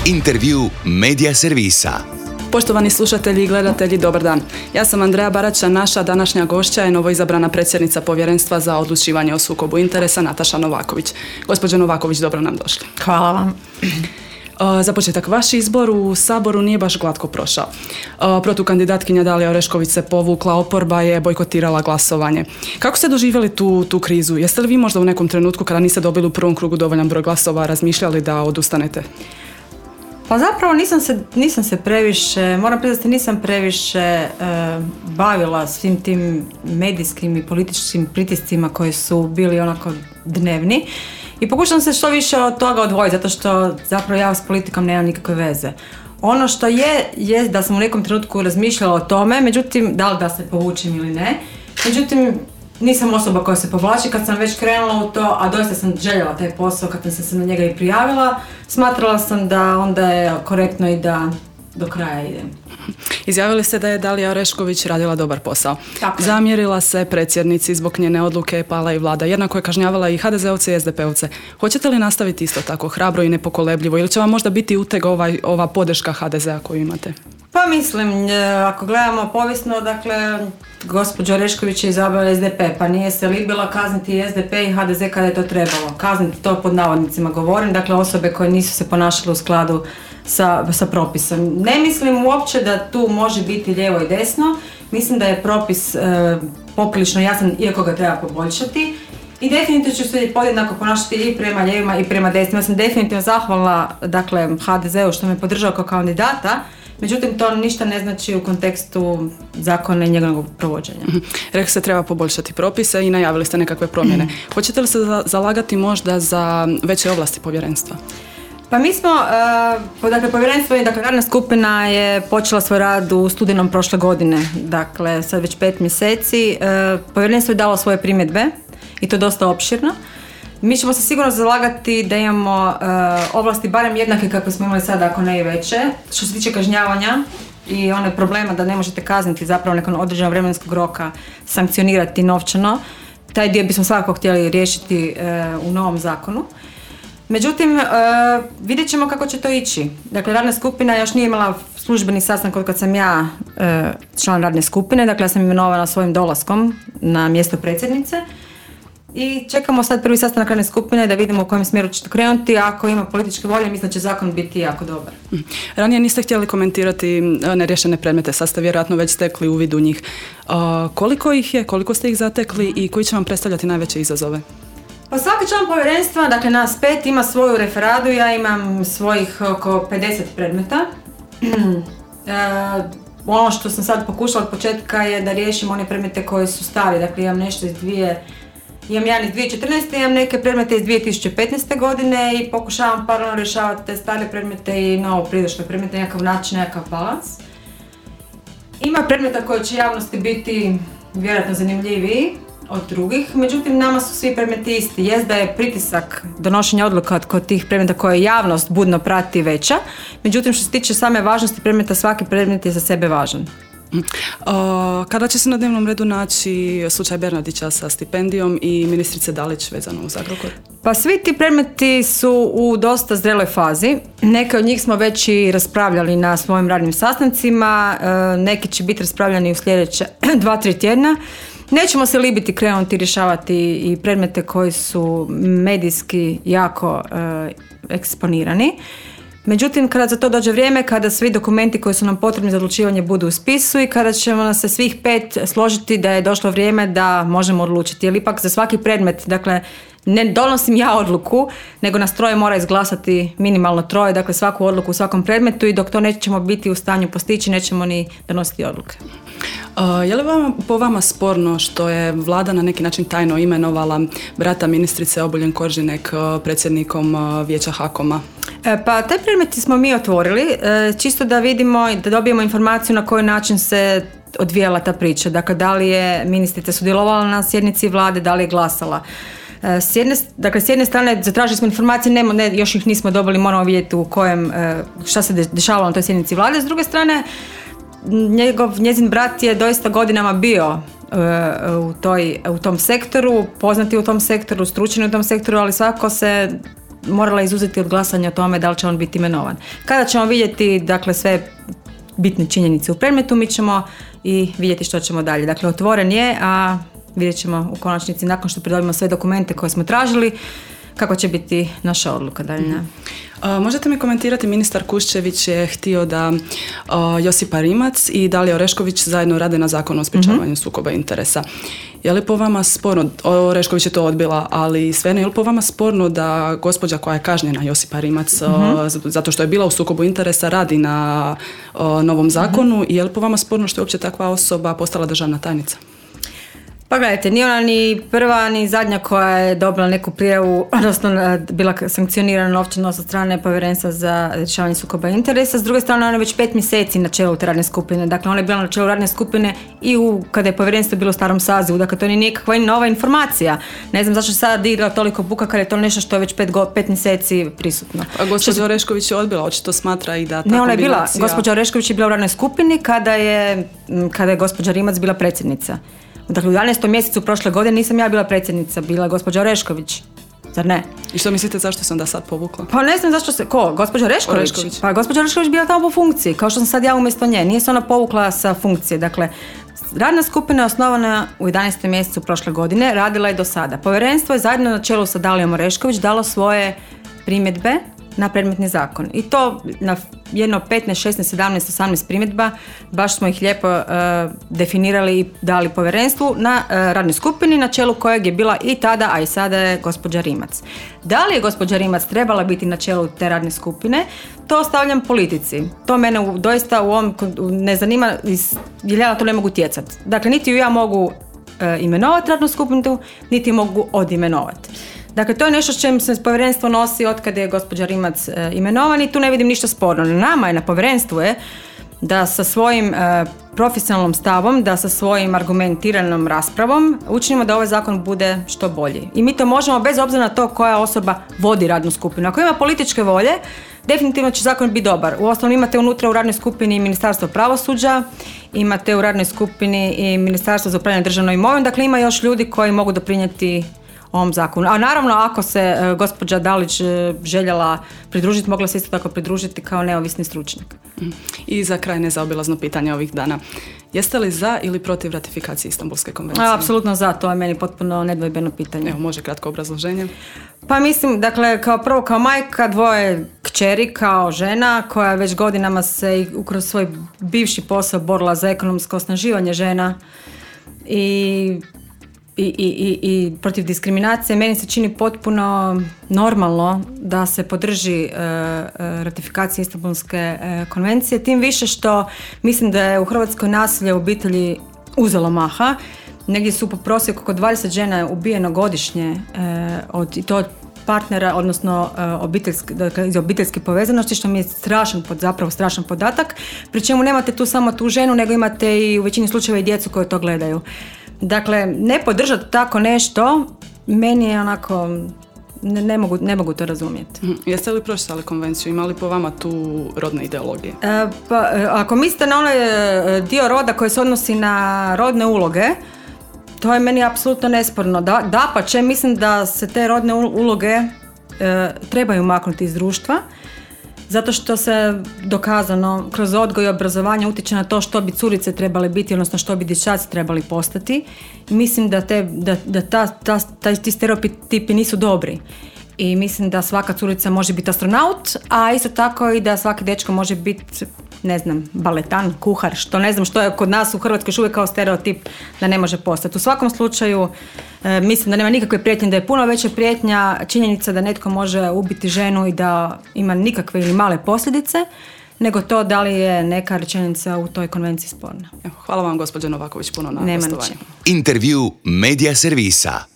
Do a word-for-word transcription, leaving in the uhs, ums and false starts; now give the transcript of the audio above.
Intervju Medija servisa. Poštovani slušatelji i gledatelji, dobar dan. Ja sam Andreja Barača, naša današnja gošća je novoizabrana predsjednica Povjerenstva za odlučivanje o sukobu interesa Nataša Novaković. Gospođo Novaković, dobro nam došli. Hvala vam. Za početak, vaš izbor u Saboru nije baš glatko prošao. Protukandidatkinja Dalija Orešković se povukla, oporba je bojkotirala glasovanje. Kako ste doživjeli tu, tu krizu? Jeste li vi možda u nekom trenutku kada niste dobili u prvom krugu dovoljan broj glasova razmišljali da odustanete? Pa zapravo nisam se, nisam se previše, moram priznati nisam previše e, bavila svim tim medijskim i političkim pritiscima koji su bili onako dnevni i pokušam se što više od toga odvojiti, zato što zapravo ja s politikom nemam nikakve veze. Ono što je, je da sam u nekom trenutku razmišljala o tome, međutim, da li da se povučem ili ne, međutim, nisam osoba koja se povlači. Kad sam već krenula u to, a doista sam željela taj posao, kad sam se na njega i prijavila, smatrala sam da onda je korektno i da do kraja idem. Izjavili ste da je Dalija Orešković radila dobar posao. Tako je. Zamjerila se predsjednici zbog njene odluke, pala i vlada. Jednako je kažnjavala i ha de ze ovce i es de pe ovce. Hoćete li nastaviti isto tako hrabro i nepokolebljivo ili će vam možda biti uteg ovaj, ova podrška ha de zea koju imate? Pa mislim, ako gledamo povijesno, dakle, gospođa Orešković je izabrala es de pe, pa nije se libila kazniti es de pe i ha de ze kada je to trebalo. Kazniti to pod navodnicima govorim, dakle osobe koje nisu se ponašale u skladu sa, sa propisom. Ne mislim uopće da tu može biti lijevo i desno, mislim da je propis e, poprilično jasan, iako ga treba poboljšati. I definitivno ću se podjednako ponašati i prema lijevima i prema desnima. Ja sam definitivno zahvalna, dakle, ha de zeu što me podržao kao kandidata, međutim, to ništa ne znači u kontekstu zakona i njegovog provođenja. Mm-hmm. Rekli ste treba poboljšati propise i najavili ste nekakve promjene. Mm-hmm. Hoćete li se zalagati možda za veće ovlasti povjerenstva? Pa mi smo, uh, dakle, povjerenstvo i dakle, radna skupina je počela svoj rad u studenom prošle godine, dakle, sad već pet mjeseci. Uh, povjerenstvo je dalo svoje primjedbe i to dosta opširno. Mi ćemo se sigurno zalagati da imamo uh, ovlasti barem jednake kakve smo imali sada, ako ne i veće. Što se tiče kažnjavanja i one problema da ne možete kazniti zapravo nakon određenog vremenskog roka, sankcionirati novčano, taj dio bismo svakako htjeli riješiti uh, u novom zakonu. Međutim, uh, vidjet ćemo kako će to ići. Dakle, radna skupina još nije imala službeni sastanak od kad sam ja uh, član radne skupine, dakle ja sam imenovana svojim dolaskom na mjesto predsjednice. I čekamo sad prvi sastanak radne skupine da vidimo u kojem smjeru će to krenuti. Ako ima političke volje, mislim da će zakon biti jako dobar. Ranije niste htjeli komentirati neriješene predmete, sad ste vjerojatno već stekli uvid u njih. Uh, koliko ih je, koliko ste ih zatekli i koji će vam predstavljati najveće izazove? Pa svaki član povjerenstva, dakle nas pet, ima svoju referadu, ja imam svojih oko pedeset predmeta. e, ono što sam sad pokušala od početka je da riješim one predmete koji su stari, dakle imam nešto iz dvije Imam jedan iz dvije tisuće četrnaeste. imam neke predmete iz dvije tisuće petnaeste. godine i pokušavam paralelno rješavati te stare predmete i novo pridošle predmete, nekakav način, nekakav balans. Ima predmeta koji će javnosti biti vjerojatno zanimljiviji od drugih, međutim nama su svi predmeti isti. Jest da je pritisak donošenja odluka kod tih predmeta koje javnost budno prati veća, međutim što se tiče same važnosti predmeta, svaki predmet je za sebe važan. Uh, kada će se na dnevnom redu naći slučaj Bernardića sa stipendijom i ministrice Dalić vezano uz Agrokor? Pa svi ti predmeti su u dosta zreloj fazi. Neke od njih smo već i raspravljali na svojim radnim sastancima, uh, neki će biti raspravljani u sljedeće dva, tri tjedna. Nećemo se libiti krenuti rješavati i predmete koji su medijski jako uh, eksponirani. Međutim, kada za to dođe vrijeme, kada svi dokumenti koji su nam potrebni za odlučivanje budu u spisu i kada ćemo nas se svih pet složiti da je došlo vrijeme da možemo odlučiti. Jer ipak za svaki predmet, dakle, ne donosim ja odluku, nego nas troje mora izglasati minimalno troje, dakle svaku odluku u svakom predmetu i dok to nećemo biti u stanju postići, nećemo ni donositi odluke. Uh, je li vama, po vama sporno što je vlada na neki način tajno imenovala brata ministrice Obuljen Koržinek predsjednikom vijeća HAKOM-a? E, pa taj predmet smo mi otvorili, e, čisto da vidimo i da dobijemo informaciju na koji način se odvijala ta priča. Dakle, da li je ministrica sudjelovala na sjednici vlade, da li je glasala. E, s jedne, dakle, s jedne strane zatražili smo informacije, ne, ne, još ih nismo dobili, moramo vidjeti u kojem, e, šta se dešavalo na toj sjednici vlade. S druge strane, njegov, njezin brat je doista godinama bio e, u, toj, u tom sektoru, poznati u tom sektoru, stručni u tom sektoru, ali svako se morala izuzeti od glasanja o tome da li će on biti imenovan. Kada ćemo vidjeti, dakle, sve bitne činjenice u predmetu, mi ćemo i vidjeti što ćemo dalje. Dakle, otvoren je, a vidjet ćemo u konačnici, nakon što pridobimo sve dokumente koje smo tražili, kako će biti naša odluka daljnja. Uh, možete mi komentirati, ministar Kuščević je htio da uh, Josipa Rimac i Dalija Orešković zajedno rade na zakonu o sprječavanju mm-hmm. sukoba interesa. Je li po vama sporno, Orešković je to odbila, ali svejedno, je li po vama sporno da gospođa koja je kažnjena, Josipa Rimac, mm-hmm. uh, zato što je bila u sukobu interesa, radi na uh, novom zakonu, mm-hmm. i je li po vama sporno što je uopće takva osoba postala državna tajnica? Pa gledajte, ni ona ni prva ni zadnja koja je dobila neku prijavu, odnosno bila sankcionirana novčano sa strane Povjerenstva za rješavanje sukoba interesa. S druge strane, ona je već pet mjeseci na čelu te radne skupine. Dakle, ona je bila na čelu radne skupine i u, kada je povjerenstvo bilo u starom sazivu. Dakle, to nije nikakva nova informacija. Ne znam zašto se sada digra toliko buka kada je to nešto što je već pet, go, pet mjeseci prisutno. A gospođa Orešković je odbila, očito smatra i da ta ne, ona je bila, kombinacija... gospođa Orešković je bila u radnoj skupini kada je, kada je gospođa Rimac bila predsjednica. Dakle, u jedanaestom mjesecu prošle godine nisam ja bila predsjednica, bila je gospođa Orešković. Zar ne? I što mislite, zašto sam da sad povukla? Pa ne znam zašto se... Ko? Gospođa Orešković? Orešković. Pa gospođa Orešković bila tamo po funkciji, kao što sam sad ja umjesto nje. Nije se ona povukla sa funkcije. Dakle, radna skupina je osnovana u jedanaestom mjesecu prošle godine, radila je do sada. Povjerenstvo je zajedno na čelu sa Dalijom Orešković dalo svoje primjedbe na predmetni zakon. I to na jedno petnaest, šesnaest, sedamnaest, osamnaest primjedba, baš smo ih lijepo uh, definirali i dali povjerenstvu na uh, radnoj skupini, na čelu kojeg je bila i tada, a i sada je gospođa Rimac. Da li je gospođa Rimac trebala biti na čelu te radne skupine, to ostavljam politici. To mene u, doista u ovom ne zanima, jer ja na to ne mogu utjecati. Dakle, niti ju ja mogu uh, imenovati radnu skupinu, niti mogu odimenovati. Dakle, to je nešto s čim se povjerenstvo nosi od kada je gospođa Rimac e, imenovan i tu ne vidim ništa sporno. Na nama je, na povjerenstvu je da sa svojim e, profesionalnom stavom, da sa svojim argumentiranom raspravom učinimo da ovaj zakon bude što bolji. I mi to možemo bez obzira na to koja osoba vodi radnu skupinu. Ako ima političke volje, definitivno će zakon biti dobar. Uostalom imate unutra u radnoj skupini Ministarstvo pravosuđa, imate u radnoj skupini i Ministarstvo za upravljanje državnom imovinom, dakle ima još ljudi koji mogu doprinijeti ovom zakonu. A naravno, ako se e, gospođa Dalić e, željela pridružiti, mogla se isto tako pridružiti kao neovisni stručnjak. I za kraj nezaobilazno pitanje ovih dana. Jeste li za ili protiv ratifikacije Istanbulske konvencije? A, apsolutno za, to je meni potpuno nedvojbeno pitanje. Evo, može kratko obrazloženje? Pa mislim, dakle, kao prvo kao majka dvoje kćeri, kao žena koja već godinama se i kroz svoj bivši posao borila za ekonomsko osnaživanje žena i I, i, i, i protiv diskriminacije, meni se čini potpuno normalno da se podrži e, ratifikacija Istanbulske e, konvencije, tim više što mislim da je u Hrvatskoj nasilje u obitelji uzelo maha. Negdje su po prosjeku oko dvadeset žena ubijeno godišnje e, od, i to od partnera, odnosno e, obiteljski, dakle, iz obiteljske povezanosti, što mi je strašan, pod, zapravo strašan podatak, pri čemu nemate tu samo tu ženu, nego imate i u većini slučajeva i djecu koje to gledaju. Dakle, ne podržati tako nešto, meni je onako, ne, ne, mogu, ne mogu to razumjeti. Mm, jeste li pročitali konvenciju? Ima li po vama tu rodne ideologije? E, pa, ako mislite na onaj dio roda koji se odnosi na rodne uloge, to je meni apsolutno nesporno. Da, dapače, mislim da se te rodne uloge e, trebaju maknuti iz društva, zato što se dokazano kroz odgoj i obrazovanje utječe na to što bi curice trebale biti, odnosno što bi dječaci trebali postati. I mislim da, te, da, da ta, ta, ta, ti stereotipi nisu dobri. I mislim da svaka curica može biti astronaut, a isto tako i da svaki dečko može biti, ne znam, baletan, kuhar, što ne znam što je kod nas u Hrvatskoj još uvijek kao stereotip da ne može postati. U svakom slučaju e, mislim da nema nikakve prijetnje, da je puno veća prijetnja činjenica da netko može ubiti ženu i da ima nikakve ili male posljedice, nego to da li je neka rečenica u toj konvenciji sporna. Hvala vam, gospođo Novaković, puno na gostovanju. Intervju Media servisa.